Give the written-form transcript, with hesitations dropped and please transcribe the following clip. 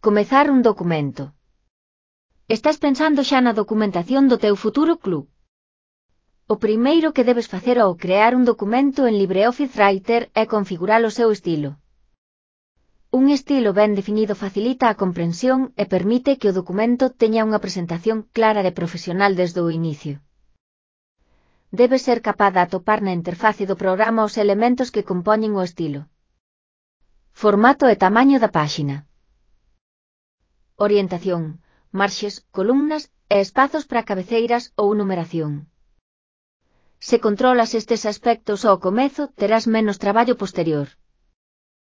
Comezar un documento. Estás pensando xa na documentación do teu futuro club? O primeiro que debes facer ao crear un documento en LibreOffice Writer é configurar o seu estilo. Un estilo ben definido facilita a comprensión e permite que o documento teña unha presentación clara e profesional desde o inicio. Debes ser capaz de atopar na interface do programa os elementos que compoñen o estilo. Formato e tamaño da páxina. Orientación, marxes, columnas e espazos para cabeceiras ou numeración. Se controlas estes aspectos ao comezo, terás menos traballo posterior.